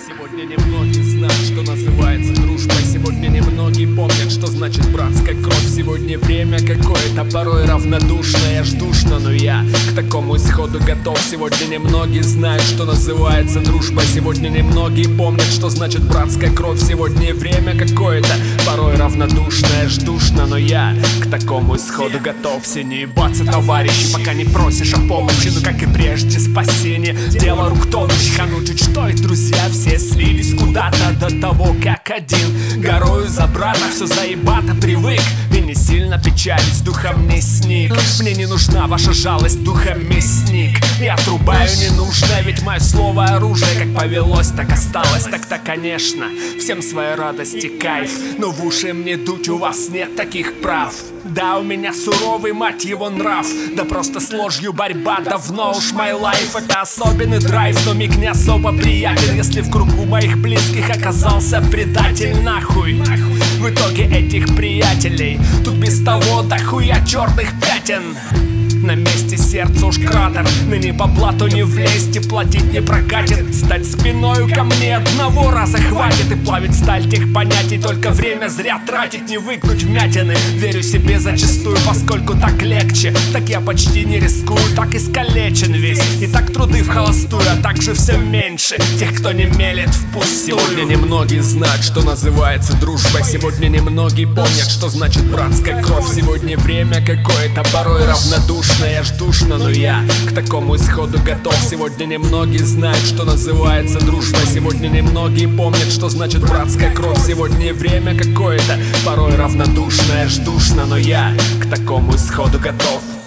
Сегодня немногие знают, что называется дружба. Сегодня немногие помнят, что значит братская кровь. Сегодня время какое-то порой равнодушное, аж душно, но я к такому исходу готов. Сегодня немногие знают, что называется дружба. Сегодня немногие помнят, что значит братская кровь. Сегодня время какое-то порой равнодушное, аж душно, но я к такому исходу готов. Все не ебаться, товарищи, пока не просишь о помощи. Ну как и прежде, спасение, дело рук тонущих. А ну чуть что, и друзья все слились куда-то до того, как один горою за брата. Все заебато, привык и не сильно печались, духом не сник. Мне не нужна ваша жалость, духом мясник. Я отрубаю ненужное, ведь мое слово оружие. Как повелось, так осталось, так-то конечно. Всем своей радости кайф, но в уши мне дуть, у вас нет таких прав. Да, у меня суровый, мать его, нрав. Да просто с ложью борьба, давно уж my life. Это особенный драйв, но миг не особо приятен, если в кругу моих близких оказался предатель. Нахуй в итоге этих приятелей тут без того дохуя черных пятен. На месте сердца уж кратер, ныне по блату не влезть и платить не прокатит. Стать спиною ко мне одного раза хватит, и плавить сталь тех понятий только время зря тратить. Не выгнуть вмятины, верю себе зачастую, поскольку так легче. Так я почти не рискую, так искалечен весь, и так труды в холостую, а также все меньше тех, кто не мелет впустую. Сегодня немногие знают, что называется дружба. Сегодня немногие помнят, что значит братская кровь. Сегодня время какое-то порой равнодушное, аж душно, но я к такому исходу готов. Сегодня немногие знают, что называется дружба. Сегодня немногие помнят, что значит братская кровь. Сегодня время какое-то порой равнодушное, аж душно, но я к такому исходу готов.